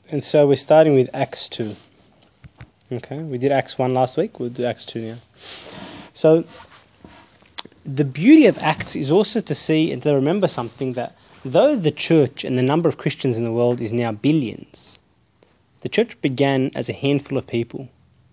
And so we're starting with Acts 2. Okay, we did Acts 1 last week, we'll do Acts 2 now. So, the beauty of Acts is also to see and to remember something, that though the church and the number of Christians in the world is now billions, the church began as a handful of people.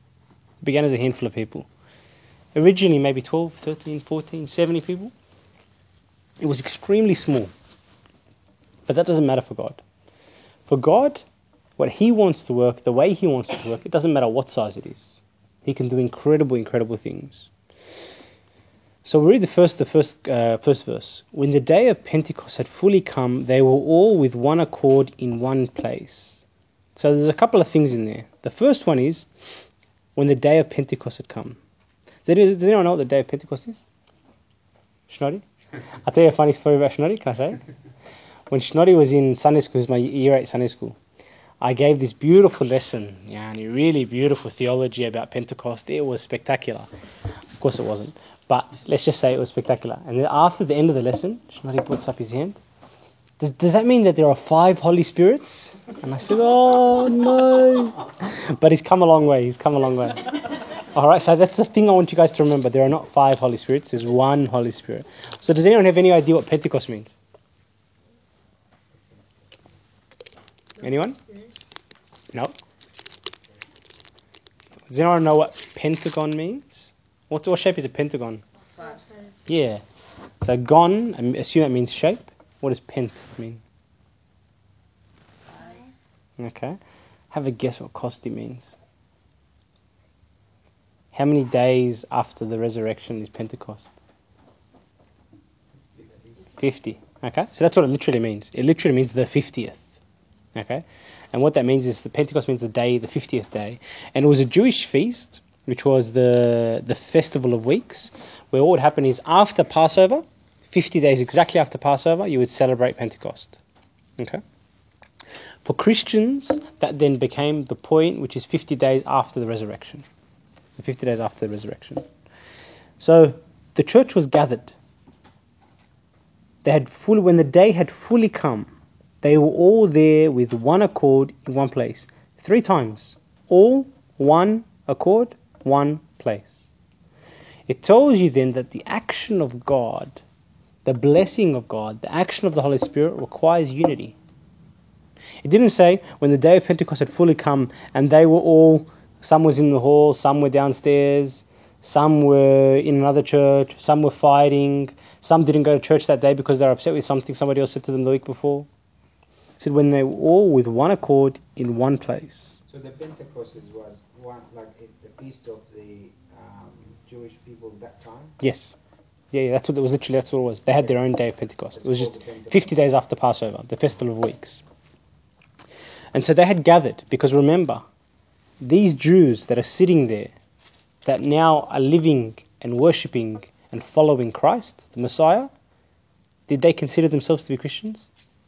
Originally maybe 12, 13, 14, 70 people. It was extremely small. But that doesn't matter for God. For God, what He wants to work, the way He wants it to work, it doesn't matter what size it is. He can do incredible things. So we read the first verse. When the day of Pentecost had fully come, they were all with one accord in one place. So there's a couple of things in there. The first one is, when the day of Pentecost had come. Does anyone know what the day of Pentecost is? Shnoddy? I'll tell you a funny story about Shnoddy, can I say it? When Shnoddy was in Sunday school, it was my year 8 Sunday school, I gave this beautiful lesson, really beautiful theology about Pentecost. It was spectacular. Of course it wasn't, but let's just say it was spectacular. And then after the end of the lesson, Shnoddy puts up his hand. Does that mean that there are 5 Holy Spirits? And I said, oh no. But he's come a long way. All right, so that's the thing I want you guys to remember. There are not 5 Holy Spirits. There's 1 Holy Spirit. So does anyone have any idea what Pentecost means? Anyone? No? Does anyone know what pentagon means? What shape is a pentagon? 5-sided. Yeah. So gon, I assume that means shape. What does pent mean? 5. Okay. Have a guess what Kosti means. How many days after the resurrection is Pentecost? 50. Okay. So that's what it literally means. It literally means the 50th. Okay. And what that means is the Pentecost means the 50th day. And it was a Jewish feast, which was the festival of weeks, where what would happen is after Passover, 50 days exactly after Passover, you would celebrate Pentecost. Okay. For Christians, that then became the point, which is 50 days after the resurrection. The 50 days after the resurrection. So the church was gathered. When the day had fully come, they were all there with one accord in one place. 3 times. All, one accord, one place. It tells you then that the action of God, the blessing of God, the action of the Holy Spirit requires unity. It didn't say when the day of Pentecost had fully come and they were all, some was in the hall, some were downstairs, some were in another church, some were fighting, some didn't go to church that day because they were upset with something somebody else said to them the week before. It said when they were all with one accord in one place. So the Pentecost was one, like the feast of the Jewish people that time? Yes. Yeah, that's what it was. Literally, that's what it was. They had their own day of Pentecost. It was just 50 days after Passover, the Festival of Weeks. And so they had gathered, because remember, these Jews that are sitting there, that now are living and worshipping and following Christ, the Messiah, did they consider themselves to be Christians?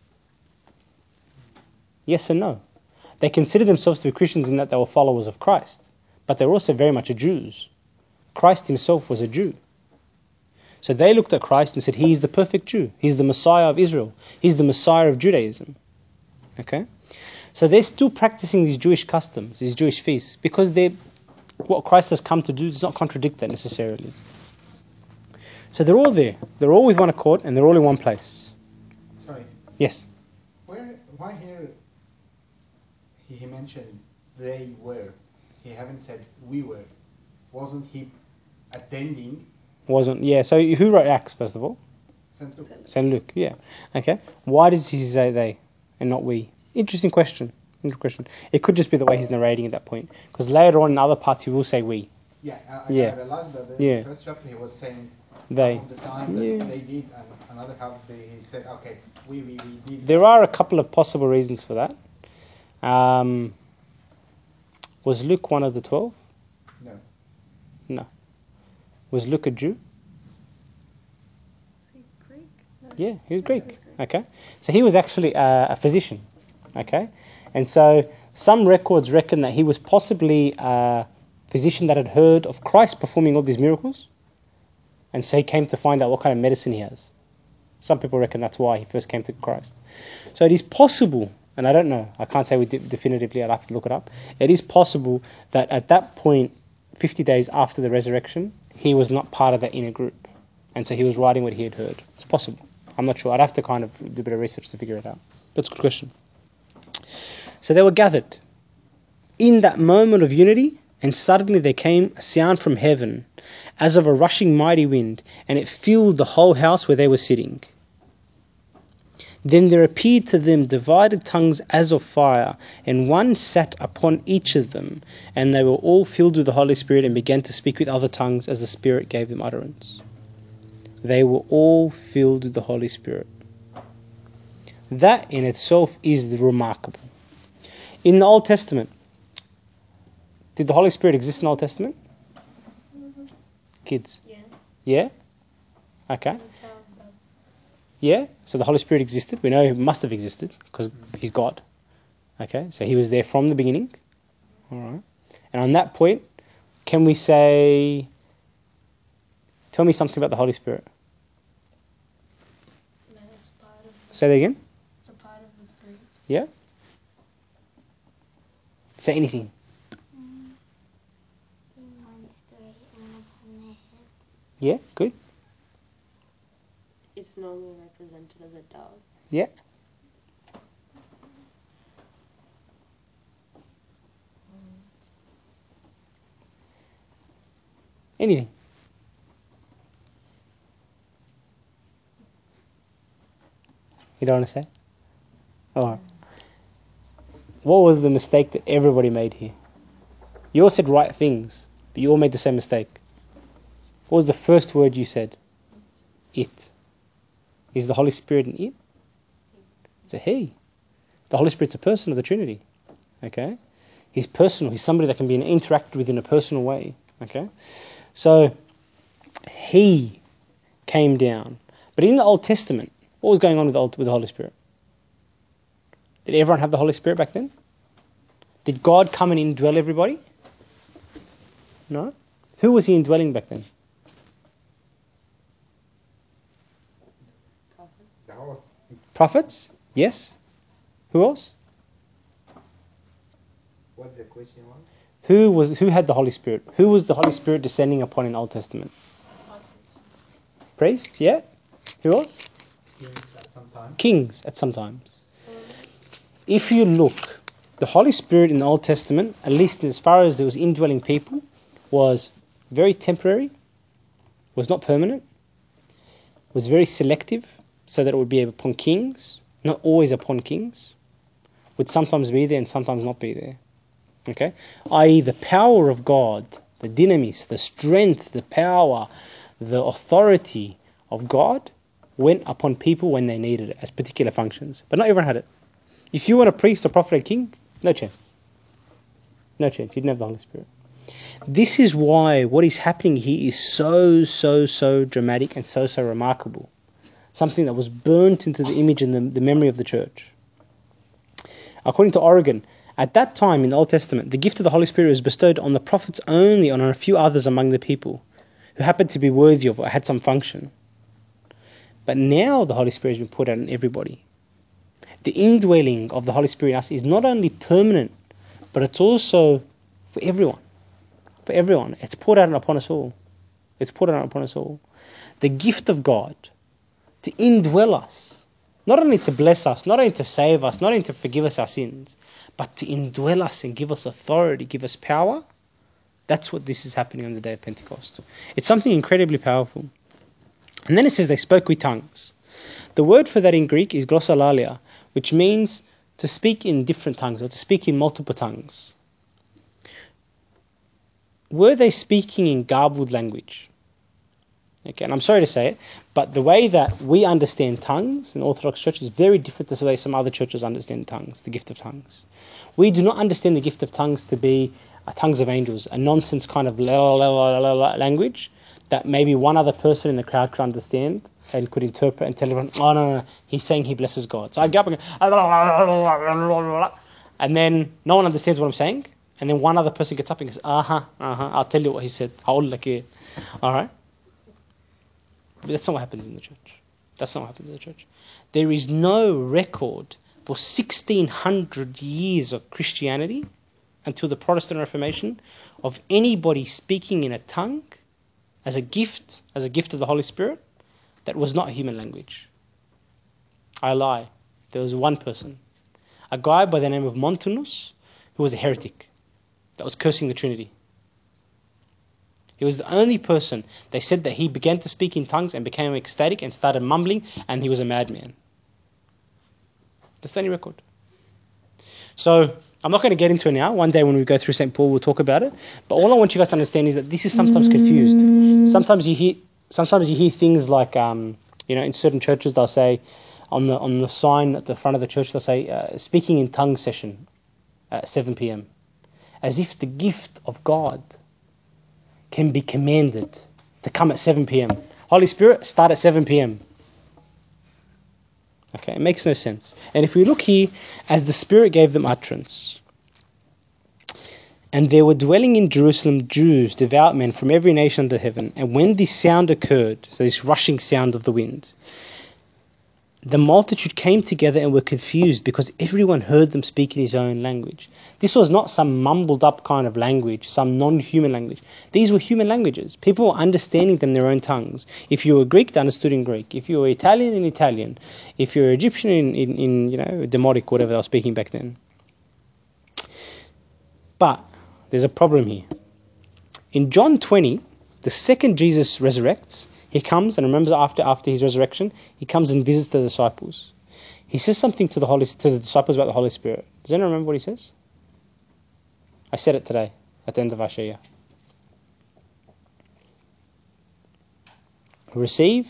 Yes and no. They considered themselves to be Christians in that they were followers of Christ, but they were also very much Jews. Christ himself was a Jew. So they looked at Christ and said, he is the perfect Jew. He's the Messiah of Israel. He's the Messiah of Judaism. Okay? So they're still practicing these Jewish customs, these Jewish feasts, because what Christ has come to do does not contradict that necessarily. So they're all there. They're all with one accord and they're all in one place. Sorry. Yes? Why here he mentioned they were? He haven't said we were. Wasn't he attending? Wasn't, yeah. So who wrote Acts, first of all? St. Luke. St. Luke, yeah. Okay. Why does he say they and not we? Interesting question. It could just be the way he's narrating at that point. Because later on in other parts he will say we. Yeah, I realized that in the first chapter he was saying they. Half of the time that they did, and another half he said, okay, we did. There are a couple of possible reasons for that. Was Luke one of the 12? No. Was Luke a Jew? Is he Greek? No. Yeah, he was Greek. Okay. So he was actually a physician. Okay. And so some records reckon that he was possibly a physician that had heard of Christ performing all these miracles. And so he came to find out what kind of medicine he has. Some people reckon that's why he first came to Christ. So it is possible, and I don't know, I can't say definitively, I'd have to look it up. It is possible that at that point, 50 days after the resurrection, he was not part of that inner group. And so he was writing what he had heard. It's possible. I'm not sure. I'd have to kind of do a bit of research to figure it out. That's a good question. So they were gathered in that moment of unity, and suddenly there came a sound from heaven as of a rushing mighty wind, and it filled the whole house where they were sitting. Then there appeared to them divided tongues as of fire, and one sat upon each of them, and they were all filled with the Holy Spirit and began to speak with other tongues as the Spirit gave them utterance. They were all filled with the Holy Spirit. That in itself is remarkable. In the Old Testament, did the Holy Spirit exist in the Old Testament? Kids? Yeah. Yeah? Okay. That's how God. Yeah? So the Holy Spirit existed. We know he must have existed because he's God. Okay? So he was there from the beginning. All right. And on that point, can we say, tell me something about the Holy Spirit. No, it's part of. Say that again. It's a part of the fruit. Yeah? Say anything. Yeah? Good? It's normally represented as a dove. Yeah? Anything. You don't want to say? All right. What was the mistake that everybody made here? You all said right things, but you all made the same mistake. What was the first word you said? It. Is the Holy Spirit an it? It's a he. The Holy Spirit's a person of the Trinity. Okay? He's personal. He's somebody that can be interacted with in a personal way. Okay? So, he came down. But in the Old Testament, what was going on with the Holy Spirit? Did everyone have the Holy Spirit back then? Did God come and indwell everybody? No. Who was he indwelling back then? No. Prophets? Yes. Who else? What the question was? Who had the Holy Spirit? Who was the Holy Spirit descending upon in the Old Testament? Priests, yeah. Who else? Kings at some time. Kings at some times. If you look, the Holy Spirit in the Old Testament, at least as far as there was indwelling people, was very temporary, was not permanent, was very selective, so that it would be upon kings, not always upon kings, would sometimes be there and sometimes not be there. Okay? I.e. the power of God, the dynamis, the strength, the power, the authority of God went upon people when they needed it as particular functions. But not everyone had it. If you weren't a priest or prophet or king, no chance. No chance. You didn't have the Holy Spirit. This is why what is happening here is so dramatic and so remarkable. Something that was burnt into the image and the memory of the church. According to Origen, at that time in the Old Testament, the gift of the Holy Spirit was bestowed on the prophets only, and on a few others among the people who happened to be worthy of it or had some function. But now the Holy Spirit has been poured out on everybody. The indwelling of the Holy Spirit in us is not only permanent, but it's also for everyone. For everyone. It's poured out upon us all. It's poured out upon us all. The gift of God to indwell us, not only to bless us, not only to save us, not only to forgive us our sins, but to indwell us and give us authority, give us power. That's what this is happening on the day of Pentecost. It's something incredibly powerful. And then it says they spoke with tongues. The word for that in Greek is glossolalia, which means to speak in different tongues or to speak in multiple tongues. Were they speaking in garbled language? Okay, and I'm sorry to say it, but the way that we understand tongues in the Orthodox Church is very different to the way some other churches understand tongues, the gift of tongues. We do not understand the gift of tongues to be tongues of angels, a nonsense kind of language that maybe one other person in the crowd could understand and could interpret and tell everyone, oh, no, he's saying he blesses God. So I get up and go, and then no one understands what I'm saying, and then one other person gets up and goes, I'll tell you what he said. All right? But that's not what happens in the church. That's not what happens in the church. There is no record for 1600 years of Christianity until the Protestant Reformation of anybody speaking in a tongue as a gift of the Holy Spirit that was not a human language. I lie. There was one person, a guy by the name of Montanus, who was a heretic that was cursing the Trinity. He was the only person. They said that he began to speak in tongues and became ecstatic and started mumbling, and he was a madman. That's the only record. So I'm not going to get into it now. One day when we go through St. Paul, we'll talk about it. But all I want you guys to understand is that this is sometimes confused. Sometimes you hear things like, in certain churches they'll say, on the sign at the front of the church, they'll say, speaking in tongues session at 7 p.m. As if the gift of God can be commanded to come at 7 p.m. Holy Spirit, start at 7 p.m. Okay, it makes no sense. And if we look here, as the Spirit gave them utterance, and there were dwelling in Jerusalem Jews, devout men from every nation under heaven, and when this sound occurred, so this rushing sound of the wind, the multitude came together and were confused because everyone heard them speak in his own language. This was not some mumbled up kind of language, some non-human language. These were human languages. People were understanding them in their own tongues. If you were Greek, they understood in Greek. If you were Italian, in Italian. If you were Egyptian, in Demotic, whatever they were speaking back then. But there's a problem here. In John 20, the second Jesus resurrects, he comes, and remember after his resurrection, he comes and visits the disciples. He says something to the disciples about the Holy Spirit. Does anyone remember what he says? I said it today at the end of Isaiah. Receive.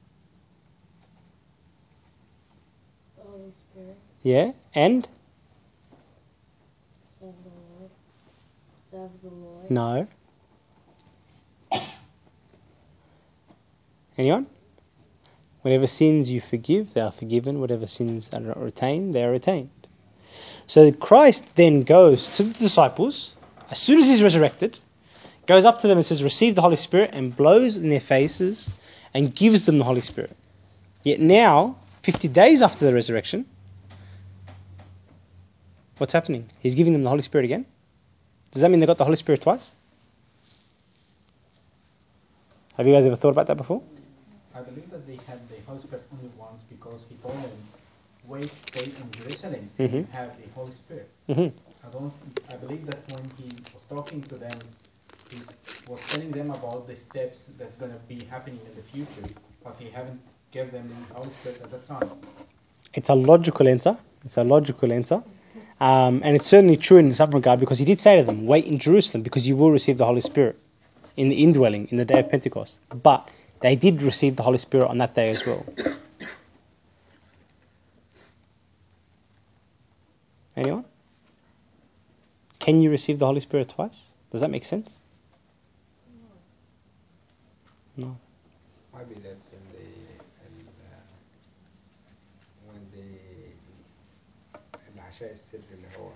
The Holy Spirit. Yeah, and? Serve the Lord. Serve the Lord. No. Anyone? Whatever sins you forgive, they are forgiven. Whatever sins are not retained, they are retained. So Christ then goes to the disciples, as soon as he's resurrected, goes up to them and says, receive the Holy Spirit, and blows in their faces and gives them the Holy Spirit. Yet now, 50 days after the resurrection, what's happening? He's giving them the Holy Spirit again. Does that mean they got the Holy Spirit twice? Have you guys ever thought about that before? I believe that they had the Holy Spirit only once because he told them, wait, stay in Jerusalem till you have the Holy Spirit. I believe that when he was talking to them, he was telling them about the steps that's going to be happening in the future, but he haven't given them the Holy Spirit at that time. It's a logical answer. And it's certainly true in some regard, because he did say to them, wait in Jerusalem because you will receive the Holy Spirit in the indwelling, in the day of Pentecost. But they did receive the Holy Spirit on that day as well. Anyone? Can you receive the Holy Spirit twice? Does that make sense? No. Maybe that's when العشاء السري اللي هو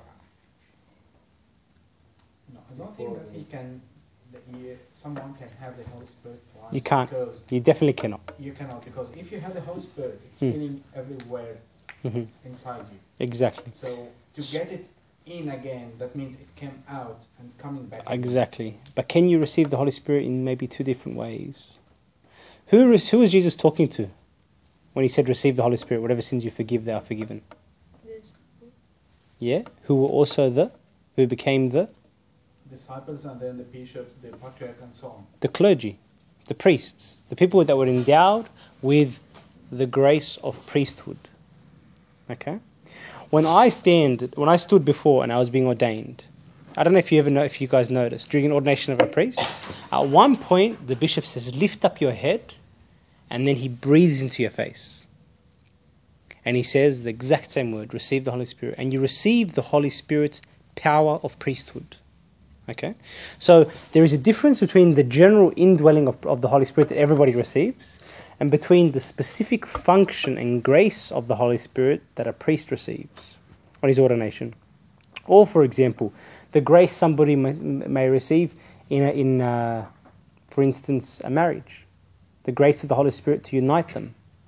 No, I don't think that someone can have the Holy Spirit twice. You can't. Because You definitely cannot. you cannot, because if you have the Holy Spirit, it's filling everywhere inside you. Exactly. So to get it in again, that means it came out and it's coming back. Exactly. Again. But can you receive the Holy Spirit in maybe two different ways? Who was Jesus talking to when he said, receive the Holy Spirit, whatever sins you forgive, they are forgiven? This. Yeah? Who became the? Disciples, and then the bishops, the patriarch, and so on. The clergy, the priests, the people that were endowed with the grace of priesthood. Okay? When I stood before and I was being ordained, I don't know if you guys noticed, during an ordination of a priest, at one point the bishop says, lift up your head, and then he breathes into your face. And he says the exact same word, receive the Holy Spirit. And you receive the Holy Spirit's power of priesthood. Okay? So there is a difference between the general indwelling of the Holy Spirit that everybody receives, and between the specific function and grace of the Holy Spirit that a priest receives on his ordination. Or, for example, the grace somebody may receive in for instance, a marriage. The grace of the Holy Spirit to unite them.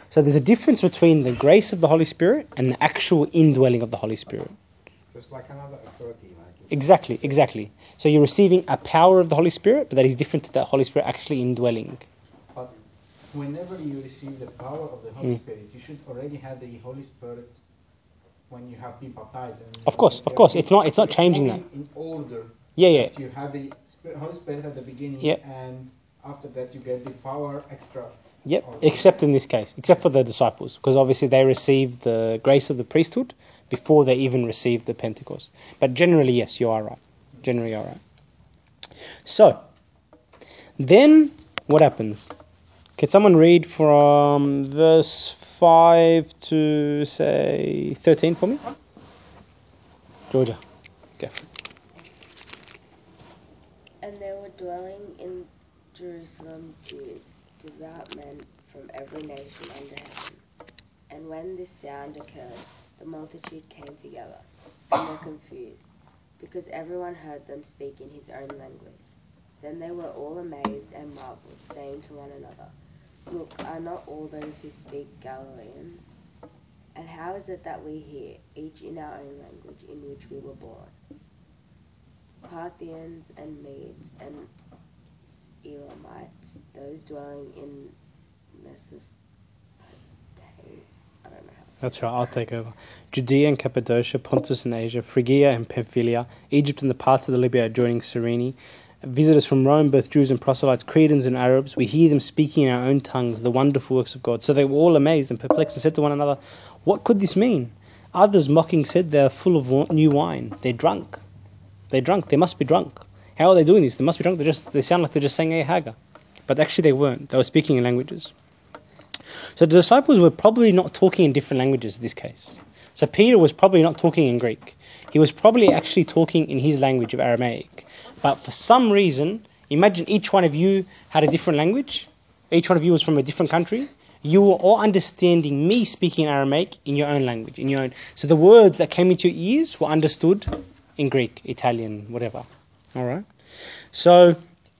So there's a difference between the grace of the Holy Spirit and the actual indwelling of the Holy Spirit. Just like another authority. Exactly. So you're receiving a power of the Holy Spirit, but that is different to the Holy Spirit actually indwelling. But whenever you receive the power of the Holy Spirit, you should already have the Holy Spirit when you have been baptized. And Of course. It's not changing that. In order. Yeah. That you have the Holy Spirit at the beginning, and after that you get the power extra. Yep. Except in this case, except for the disciples, because obviously they received the grace of the priesthood before they even received the Pentecost. But generally, yes, you are right. Generally, you are right. So, then what happens? Can someone read from verse 5 to, say, 13 for me? Georgia, go. And there were dwelling in Jerusalem Jews, devout men from every nation under heaven. And when this sound occurred, the multitude came together, and were confused, because everyone heard them speak in his own language. Then they were all amazed and marveled, saying to one another, Look, are not all those who speak Galileans? And how is it that we hear, each in our own language in which we were born? Parthians and Medes and Elamites, those dwelling in Mesopotamia, I don't know how. That's right, I'll take over. Judea and Cappadocia, Pontus and Asia, Phrygia and Pamphylia, Egypt and the parts of the Libya adjoining Cyrene, visitors from Rome, both Jews and proselytes, Cretans and Arabs, we hear them speaking in our own tongues the wonderful works of God. So they were all amazed and perplexed and said to one another, What could this mean? Others mocking said, They are full of new wine. They're drunk. They must be drunk. How are they doing this? They must be drunk. They sound like they're just saying, Hey, Hagar. But actually they weren't. They were speaking in languages. So the disciples were probably not talking in different languages in this case. So Peter was probably not talking in Greek. He was probably actually talking in his language of Aramaic. But for some reason, imagine each one of you had a different language. Each one of you was from a different country. You were all understanding me speaking Aramaic in your own language. So the words that came into your ears were understood in Greek, Italian, whatever. All right? So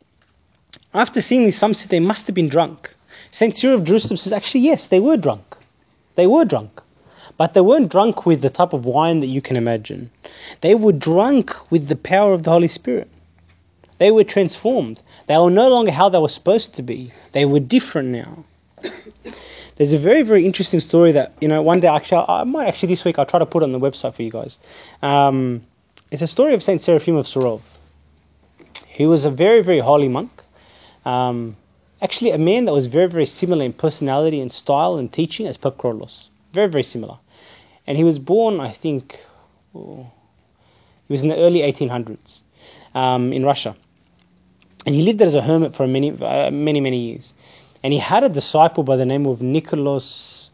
after seeing this, some said they must have been drunk. St. Cyril of Jerusalem says, actually, yes, they were drunk. They were drunk. But they weren't drunk with the type of wine that you can imagine. They were drunk with the power of the Holy Spirit. They were transformed. They were no longer how they were supposed to be. They were different now. There's a very, very interesting story that, one day, this week, I'll try to put it on the website for you guys. It's a story of St. Seraphim of Sarov. He was a very, very holy monk. Actually, a man that was very, very similar in personality and style and teaching as Pope Kyrillos. Very, very similar. And he was born, I think, he was in the early 1800s in Russia. And he lived there as a hermit for many, many years. And he had a disciple by the name of Nicholas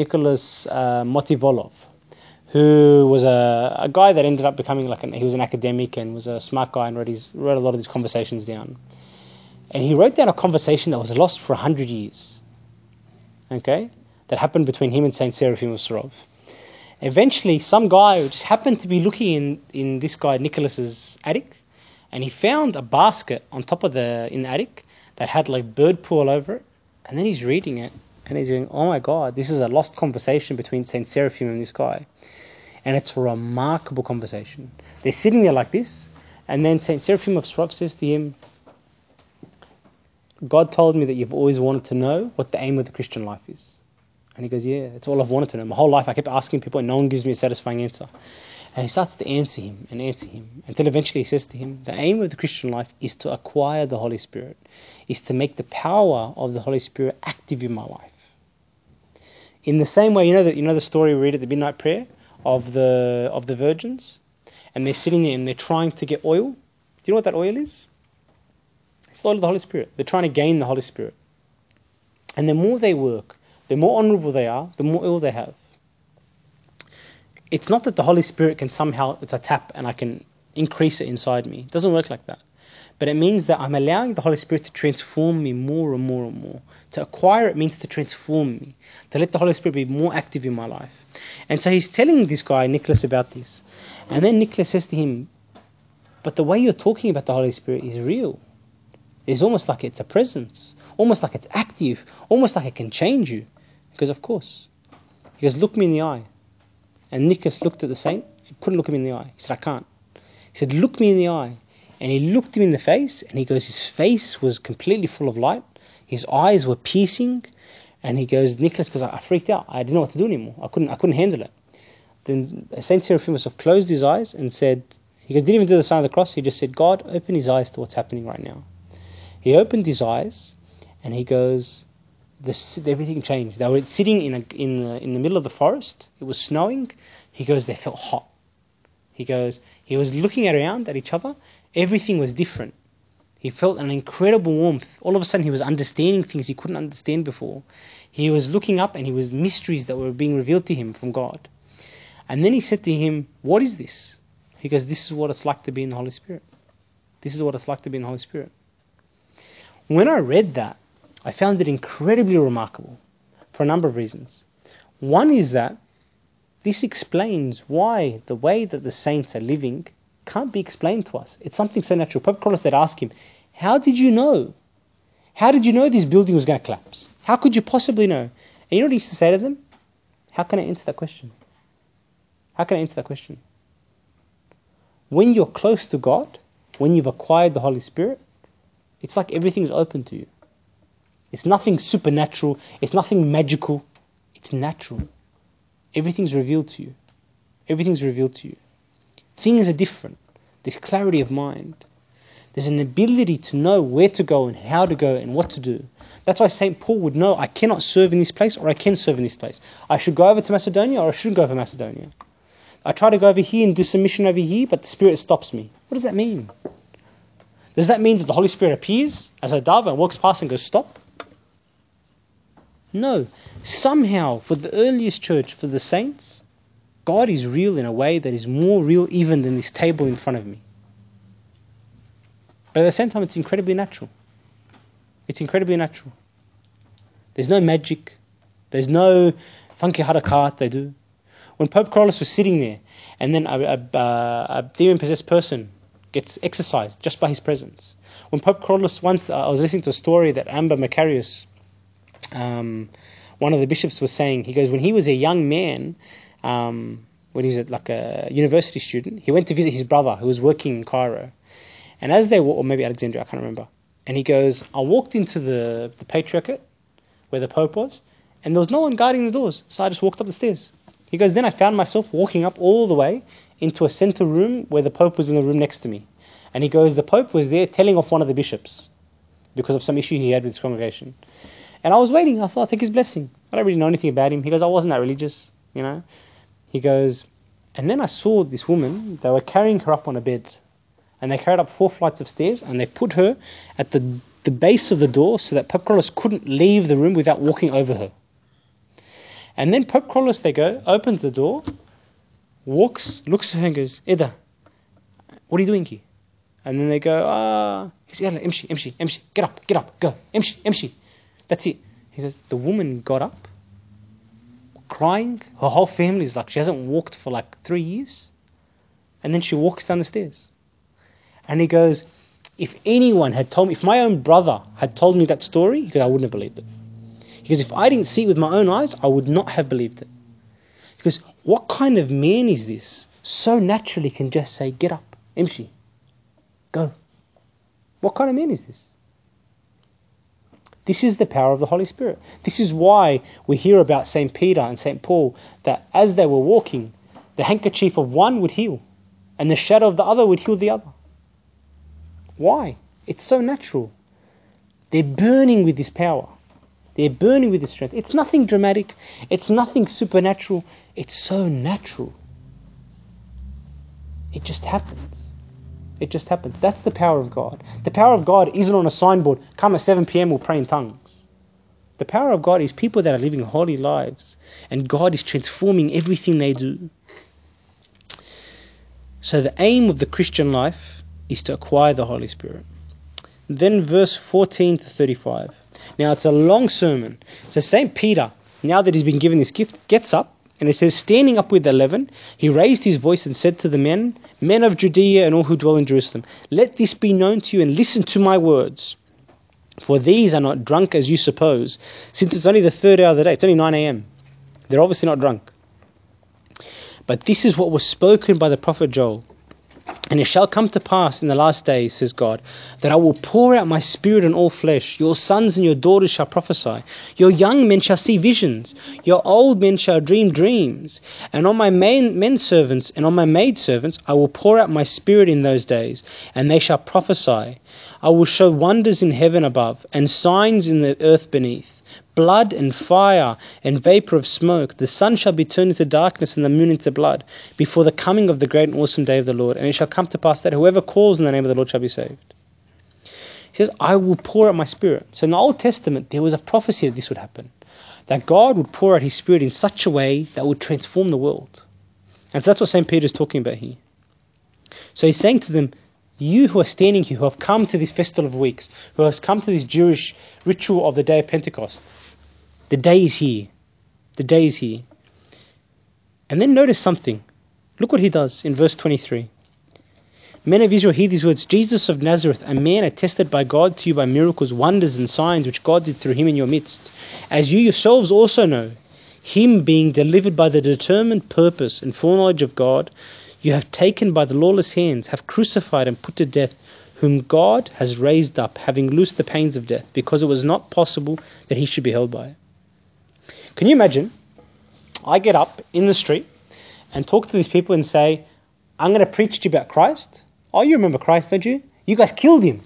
Motivolov, who was a guy that ended up becoming he was an academic and was a smart guy and wrote a lot of these conversations down. And he wrote down a conversation that was lost for 100 years, okay, that happened between him and Saint Seraphim of Sarov. Eventually, some guy just happened to be looking in this guy Nicholas's attic, and he found a basket on top of in the attic that had bird poo all over it. And then he's reading it, and he's going, "Oh my God, this is a lost conversation between Saint Seraphim and this guy." And it's a remarkable conversation. They're sitting there like this, and then Saint Seraphim of Sarov says to him, God told me that you've always wanted to know what the aim of the Christian life is. And he goes, yeah, that's all I've wanted to know. My whole life I kept asking people and no one gives me a satisfying answer. And he starts to answer him until eventually he says to him, the aim of the Christian life is to acquire the Holy Spirit, is to make the power of the Holy Spirit active in my life. In the same way, you know the story we read at the midnight prayer of the virgins? And they're sitting there and they're trying to get oil. Do you know what that oil is? It's the oil of the Holy Spirit. They're trying to gain the Holy Spirit. And the more they work, the more honorable they are, the more oil they have. It's not that the Holy Spirit can somehow, it's a tap and I can increase it inside me. It doesn't work like that. But it means that I'm allowing the Holy Spirit to transform me more and more and more. To acquire it means to transform me. To let the Holy Spirit be more active in my life. And so he's telling this guy, Nicholas, about this. And then Nicholas says to him, but the way you're talking about the Holy Spirit is real. It's almost like it's a presence. Almost like it's active. Almost like it can change you. goes, of course. He goes, look me in the eye. And Nicholas looked at the saint. He couldn't look him in the eye. He said, I can't. He said, look me in the eye. And he looked him in the face, and he goes, his face was completely full of light. His eyes were piercing. And he goes, Nicholas goes, I freaked out. I didn't know what to do anymore. I couldn't handle it. Then Saint Seraphimos closed his eyes and said, he goes, didn't even do the sign of the cross. He just said, God, open his eyes to what's happening right now. He opened his eyes, and he goes, everything changed. They were sitting in the middle of the forest. It was snowing. He goes, they felt hot. He goes, he was looking around at each other. Everything was different. He felt an incredible warmth. All of a sudden, he was understanding things he couldn't understand before. He was looking up, and he was mysteries that were being revealed to him from God. And then he said to him, what is this? He goes, this is what it's like to be in the Holy Spirit. This is what it's like to be in the Holy Spirit. When I read that, I found it incredibly remarkable for a number of reasons. One is that this explains why the way that the saints are living can't be explained to us. It's something so natural. Pope Carlos did ask him, how did you know? How did you know this building was going to collapse? How could you possibly know? And you know what he used to say to them? How can I answer that question? How can I answer that question? When you're close to God, when you've acquired the Holy Spirit, it's like everything's open to you. It's nothing supernatural. It's nothing magical. It's natural. Everything's revealed to you. Everything's revealed to you. Things are different. There's clarity of mind. There's an ability to know where to go and how to go and what to do. That's why St. Paul would know, I cannot serve in this place or I can serve in this place. I should go over to Macedonia or I shouldn't go over to Macedonia. I try to go over here and do some mission over here, but the Spirit stops me. What does that mean? Does that mean that the Holy Spirit appears as a dove and walks past and goes, stop? No. Somehow, for the earliest church, for the saints, God is real in a way that is more real even than this table in front of me. But at the same time, it's incredibly natural. It's incredibly natural. There's no magic. There's no funky harakat they do. When Pope Carlos was sitting there, and then a demon-possessed person gets exorcised just by his presence. When Pope Carlos once, I was listening to a story that Amber Macarius, one of the bishops, was saying. He goes, when he was a young man, when he was like a university student, he went to visit his brother who was working in Cairo. And as they walked, or maybe Alexandria, I can't remember. And he goes, I walked into the Patriarchate, where the Pope was, and there was no one guarding the doors. So I just walked up the stairs. He goes, then I found myself walking up all the way into a center room where the Pope was in the room next to me. And he goes, the Pope was there telling off one of the bishops because of some issue he had with his congregation. And I was waiting. I thought, I'll take his blessing. I don't really know anything about him. He goes, I wasn't that religious, you know. He goes, and then I saw this woman. They were carrying her up on a bed. And they carried up 4 flights of stairs, and they put her at the base of the door so that Pope Carlos couldn't leave the room without walking over her. And then Pope Carlos, they go, opens the door, walks, looks at her and goes, Eda, what are you doing here? And then they go, he says, Emshi, get up, go, Emshi. That's it. He goes, the woman got up, crying. Her whole family is like, she hasn't walked for like 3 years. And then she walks down the stairs. And he goes, if anyone had told me, if my own brother had told me that story, he goes, I wouldn't have believed it. Because if I didn't see it with my own eyes, I would not have believed it. Because what kind of man is this? So naturally can just say, get up, Emshi, go. What kind of man is this? This is the power of the Holy Spirit. This is why we hear about St. Peter and St. Paul, that as they were walking, the handkerchief of one would heal, and the shadow of the other would heal the other. Why? It's so natural. They're burning with this power. They're burning with this strength. It's nothing dramatic. It's nothing supernatural. It's so natural. It just happens. It just happens. That's the power of God. The power of God isn't on a signboard, come at 7 p.m. we'll pray in tongues. The power of God is people that are living holy lives, and God is transforming everything they do. So the aim of the Christian life is to acquire the Holy Spirit. Then verse 14 to 35. Now it's a long sermon. So St. Peter, now that he's been given this gift, gets up, and it says, standing up with the 11, he raised his voice and said to the men of Judea and all who dwell in Jerusalem, let this be known to you and listen to my words. For these are not drunk as you suppose, since it's only the third hour of the day. It's only 9 a.m. They're obviously not drunk. But this is what was spoken by the prophet Joel. And it shall come to pass in the last days, says God, that I will pour out my spirit on all flesh. Your sons and your daughters shall prophesy. Your young men shall see visions. Your old men shall dream dreams. And on my men servants and on my maid servants I will pour out my spirit in those days, and they shall prophesy. I will show wonders in heaven above, and signs in the earth beneath. Blood and fire and vapor of smoke. The sun shall be turned into darkness and the moon into blood before the coming of the great and awesome day of the Lord. And it shall come to pass that whoever calls in the name of the Lord shall be saved. He says, I will pour out my spirit. So in the Old Testament, there was a prophecy that this would happen. That God would pour out his spirit in such a way that would transform the world. And so that's what St. Peter is talking about here. So he's saying to them, you who are standing here, who have come to this Festival of Weeks, who has come to this Jewish ritual of the day of Pentecost, the day is here. The day is here. And then notice something. Look what he does in verse 23. Men of Israel, hear these words. Jesus of Nazareth, a man attested by God to you by miracles, wonders and signs which God did through him in your midst. As you yourselves also know, him being delivered by the determined purpose and foreknowledge of God, you have taken by the lawless hands, have crucified and put to death, whom God has raised up, having loosed the pains of death, because it was not possible that he should be held by it. Can you imagine? I get up in the street and talk to these people and say, I'm going to preach to you about Christ. Oh, you remember Christ, don't you? You guys killed him.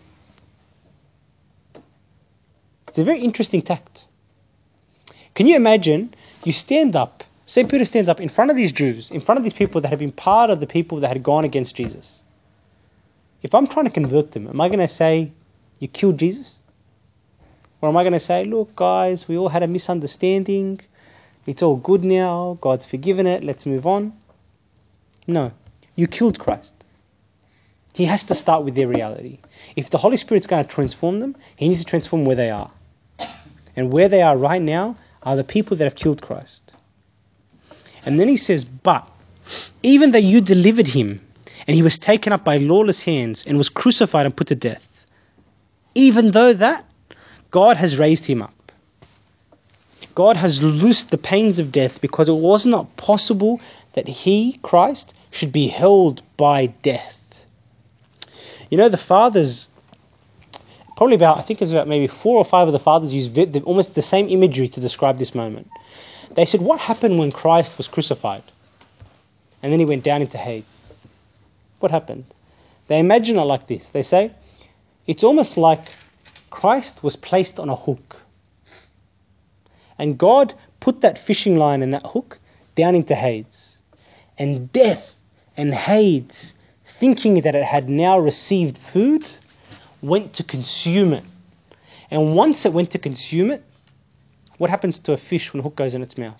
It's a very interesting tact. Can you imagine you stand up, St. Peter stands up in front of these Jews, in front of these people that have been part of the people that had gone against Jesus. If I'm trying to convert them, am I going to say, you killed Jesus? Or am I going to say, look, guys, we all had a misunderstanding. It's all good now. God's forgiven it. Let's move on. No. You killed Christ. He has to start with their reality. If the Holy Spirit's going to transform them, he needs to transform where they are. And where they are right now are the people that have killed Christ. And then he says, but even though you delivered him, and he was taken up by lawless hands and was crucified and put to death, even though that, God has raised him up. God has loosed the pains of death because it was not possible that he, Christ, should be held by death. You know, the fathers, probably about, I think it's about maybe 4 or 5 of the fathers used almost the same imagery to describe this moment. They said, what happened when Christ was crucified? And then he went down into Hades. What happened? They imagine it like this. They say, it's almost like Christ was placed on a hook. And God put that fishing line and that hook down into Hades. And death and Hades, thinking that it had now received food, went to consume it. And once it went to consume it, what happens to a fish when a hook goes in its mouth?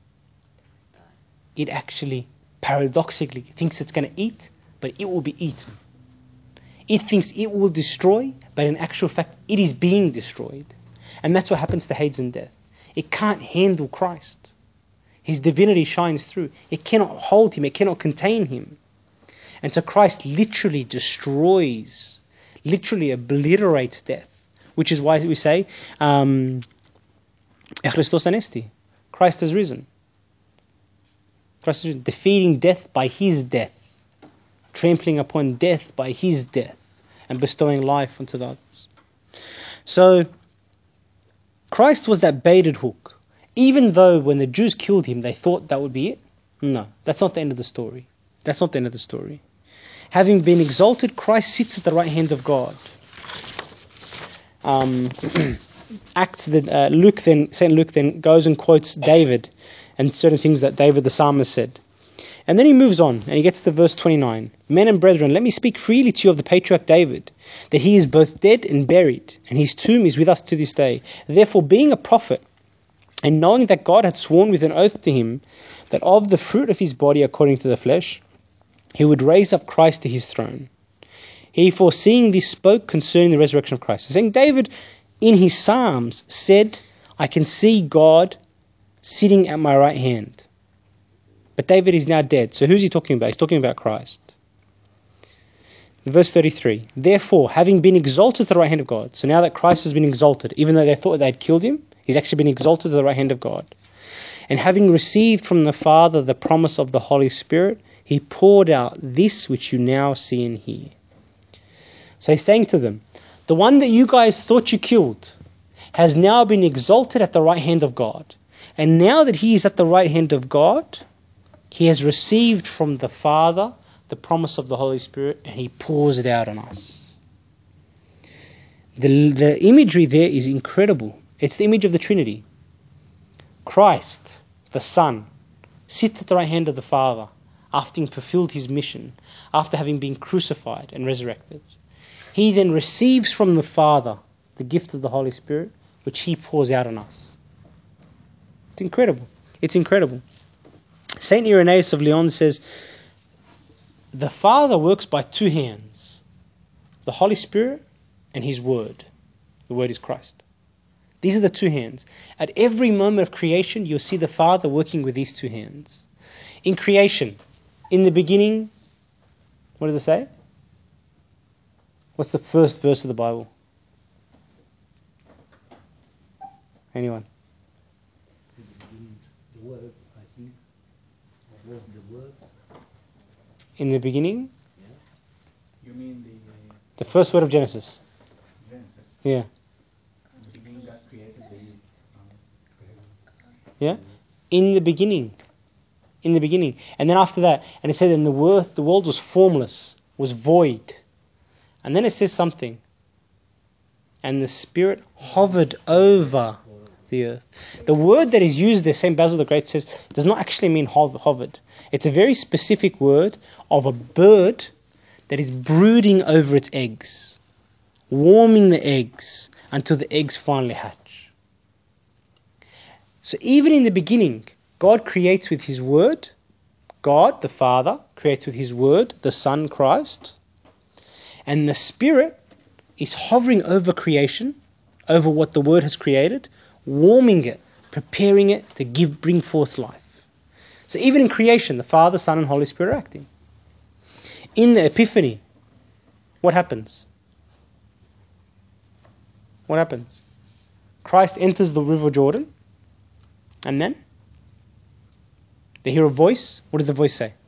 It actually, paradoxically, thinks it's going to eat, but it will be eaten. It thinks it will destroy, but in actual fact, it is being destroyed. And that's what happens to Hades and death. It can't handle Christ. His divinity shines through. It cannot hold him. It cannot contain him. And so Christ literally destroys, literally obliterates death, which is why we say, Christos anesti. Christ has risen. Christ is defeating death by his death, trampling upon death by his death, and bestowing life unto the others. So, Christ was that baited hook. Even though when the Jews killed him, they thought that would be it. No, that's not the end of the story. That's not the end of the story. Having been exalted, Christ sits at the right hand of God. St. Luke then goes and quotes David and certain things that David the psalmist said. And then he moves on and he gets to verse 29. Men and brethren, let me speak freely to you of the patriarch David, that he is both dead and buried, and his tomb is with us to this day. Therefore, being a prophet, and knowing that God had sworn with an oath to him, that of the fruit of his body according to the flesh, he would raise up Christ to his throne. He, foreseeing this, spoke concerning the resurrection of Christ. Saying, David, in his Psalms, said, I can see God sitting at my right hand. But David is now dead. So who's he talking about? He's talking about Christ. Verse 33. Therefore, having been exalted to the right hand of God. So now that Christ has been exalted, even though they thought they had killed him, he's actually been exalted to the right hand of God. And having received from the Father the promise of the Holy Spirit, he poured out this which you now see and hear. So he's saying to them, the one that you guys thought you killed has now been exalted at the right hand of God. And now that he is at the right hand of God, he has received from the Father the promise of the Holy Spirit, and he pours it out on us. The imagery there is incredible. It's the image of the Trinity. Christ, the Son, sits at the right hand of the Father after having fulfilled his mission, after having been crucified and resurrected. He then receives from the Father the gift of the Holy Spirit, which he pours out on us. It's incredible. It's incredible. Saint Irenaeus of Lyon says, the Father works by two hands, the Holy Spirit and his Word. The Word is Christ. These are the two hands. At every moment of creation, you'll see the Father working with these two hands. In creation, in the beginning, what does it say? What's the first verse of the Bible? Anyone? The word, I think. The word. In the beginning? You mean The first word of Genesis. Genesis? Yeah. In the beginning, God created the sun. Yeah? In the beginning. In the beginning. And then after that, and it said, and the world was formless, was void. And then it says something. And the Spirit hovered over the earth. The word that is used there, St. Basil the Great says, does not actually mean hovered. It's a very specific word of a bird that is brooding over its eggs, warming the eggs until the eggs finally hatch. So even in the beginning, God creates with his word. God, the Father, creates with his word, the Son, Christ. And the Spirit is hovering over creation, over what the word has created, warming it, preparing it to bring forth life. So even in creation, the Father, Son, and Holy Spirit are acting. In the Epiphany, what happens? What happens? Christ enters the River Jordan, and then they hear a voice. What does the voice say?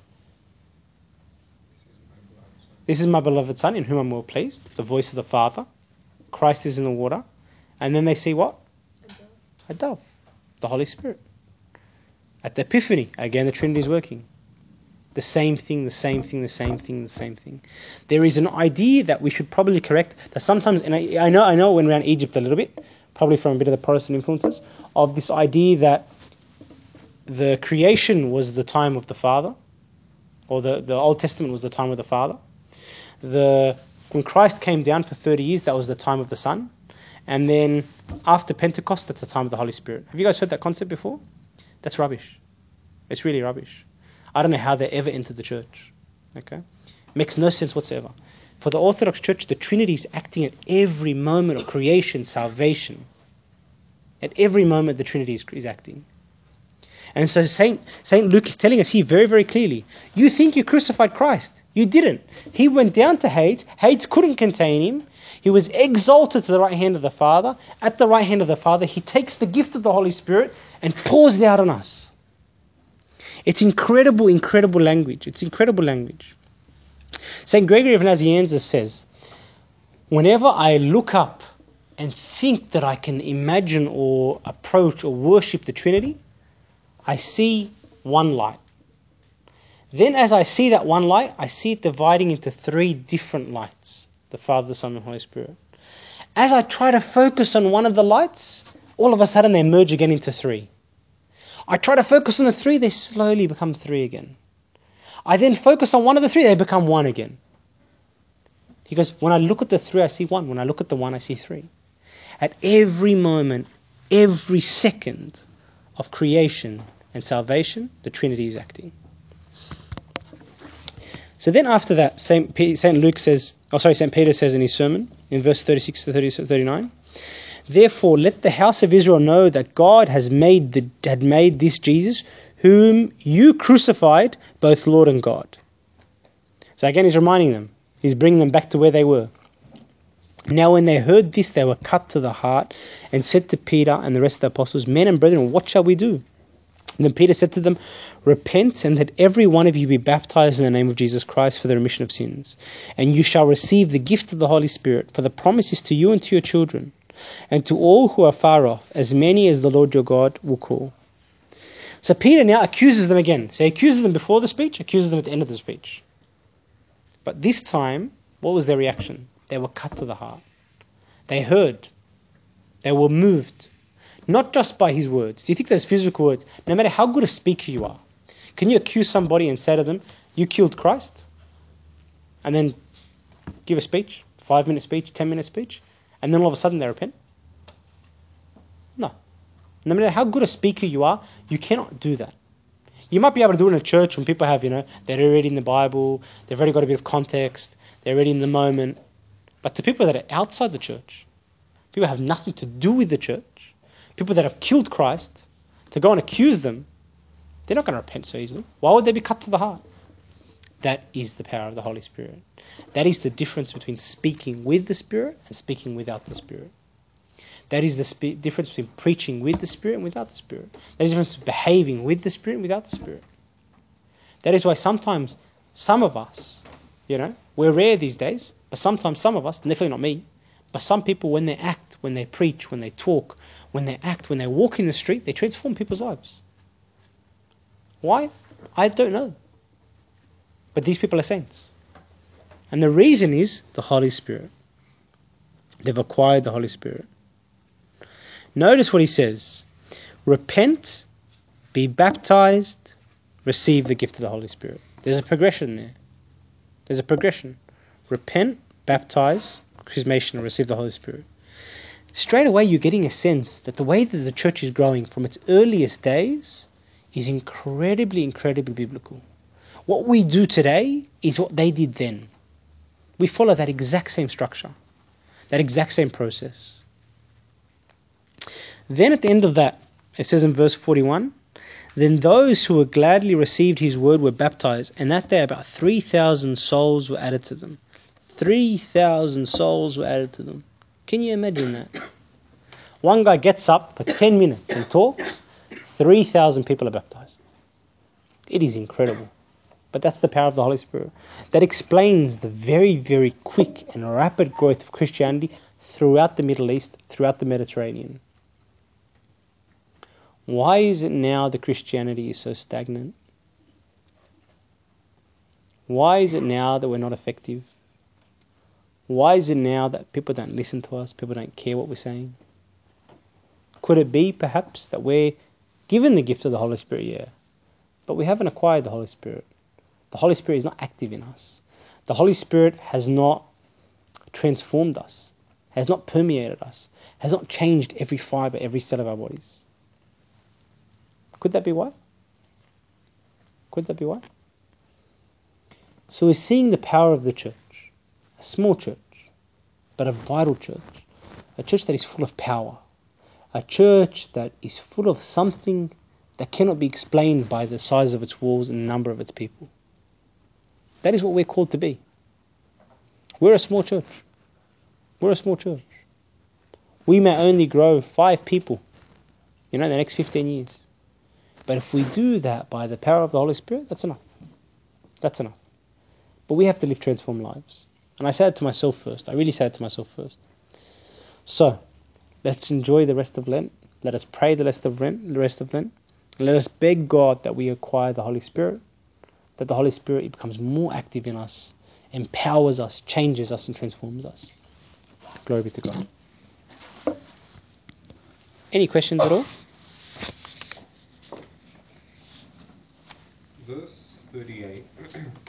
This is my beloved Son, in whom I'm well pleased. The voice of the Father. Christ is in the water. And then they see what? A dove. The Holy Spirit. At the Epiphany, again the Trinity is working. The same thing, the same thing, the same thing, the same thing. There is an idea that we should probably correct, that sometimes, and I know it went around Egypt a little bit, probably from a bit of the Protestant influences, of this idea that the creation was the time of the Father, or the Old Testament was the time of the Father. When Christ came down for 30 years, that was the time of the Son. And then after Pentecost, that's the time of the Holy Spirit. Have you guys heard that concept before? That's rubbish. It's really rubbish. I don't know how they ever entered the church. Okay? Makes no sense whatsoever. For the Orthodox Church, the Trinity is acting at every moment of creation, salvation. At every moment, the Trinity is acting. And so Saint Luke is telling us here very, very clearly, you think you crucified Christ. You didn't. He went down to Hades. Hades couldn't contain him. He was exalted to the right hand of the Father. At the right hand of the Father, he takes the gift of the Holy Spirit and pours it out on us. It's incredible, incredible language. It's incredible language. St. Gregory of Nazianzus says, whenever I look up and think that I can imagine or approach or worship the Trinity, I see one light. Then as I see that one light, I see it dividing into three different lights. The Father, the Son, and Holy Spirit. As I try to focus on one of the lights, all of a sudden they merge again into three. I try to focus on the three, they slowly become three again. I then focus on one of the three, they become one again. He goes, when I look at the three, I see one. When I look at the one, I see three. At every moment, every second of creation and salvation, the Trinity is acting. So then after that, St. Peter says in his sermon, in verse 36 to 39, therefore let the house of Israel know that God had made this Jesus, whom you crucified, both Lord and God. So again he's reminding them, He's bringing them back to where they were. Now when they heard this, they were cut to the heart and said to Peter and the rest of the apostles, "Men and brethren, what shall we do?" And then Peter said to them, "Repent, and let every one of you be baptized in the name of Jesus Christ for the remission of sins. And you shall receive the gift of the Holy Spirit, for the promise is to you and to your children, and to all who are far off, as many as the Lord your God will call." So Peter now accuses them again. So he accuses them before the speech, accuses them at the end of the speech. But this time, what was their reaction? They were cut to the heart. They heard. They were moved. Not just by his words. Do you think those physical words, no matter how good a speaker you are, can you accuse somebody and say to them, "You killed Christ"? And then give a speech, 5-minute speech, 10-minute speech, and then all of a sudden they repent? No. No matter how good a speaker you are, you cannot do that. You might be able to do it in a church when people have, they're already in the Bible, they've already got a bit of context, they're already in the moment. But to people that are outside the church, people who have nothing to do with the church, people that have killed Christ, to go and accuse them, they're not going to repent so easily. Why would they be cut to the heart? That is the power of the Holy Spirit. That is the difference between speaking with the Spirit and speaking without the Spirit. That is the difference between preaching with the Spirit and without the Spirit. That is the difference between behaving with the Spirit and without the Spirit. That is why sometimes some of us, we're rare these days, but sometimes some of us, definitely not me, but some people, when they act, when they preach, when they talk, when they act, when they walk in the street, they transform people's lives. Why? I don't know. But these people are saints. And the reason is the Holy Spirit. They've acquired the Holy Spirit. Notice what he says. Repent, be baptized, receive the gift of the Holy Spirit. There's a progression there. There's a progression. Repent, baptize, chrismation, and receive the Holy Spirit. Straight away you're getting a sense that the way that the church is growing from its earliest days is incredibly, incredibly biblical. What we do today is what they did then. We follow that exact same structure, that exact same process. Then at the end of that, it says in verse 41, "Then those who had gladly received his word were baptized, and that day about 3,000 souls were added to them." 3,000 souls were added to them. Can you imagine that? One guy gets up for 10 minutes and talks, 3,000 people are baptized. It is incredible. But that's the power of the Holy Spirit. That explains the very, very quick and rapid growth of Christianity throughout the Middle East, throughout the Mediterranean. Why is it now that Christianity is so stagnant? Why is it now that we're not effective? Why is it now that people don't listen to us, people don't care what we're saying? Could it be perhaps that we're given the gift of the Holy Spirit? Yeah. But we haven't acquired the Holy Spirit. The Holy Spirit is not active in us. The Holy Spirit has not transformed us, has not permeated us, has not changed every fibre, every cell of our bodies. Could that be why? Could that be why? So we're seeing the power of the church, a small church, but a vital church, a church that is full of power, a church that is full of something that cannot be explained by the size of its walls and the number of its people. That is what we're called to be. We're a small church. We're a small church. We may only grow 5 people, in the next 15 years. But if we do that by the power of the Holy Spirit, that's enough. That's enough. But we have to live transformed lives. And I said it to myself first. I really said it to myself first. So, let's enjoy the rest of Lent. Let us pray the rest of Lent. Let us beg God that we acquire the Holy Spirit, that the Holy Spirit becomes more active in us, empowers us, changes us, and transforms us. Glory be to God. Any questions at all? Verse 38.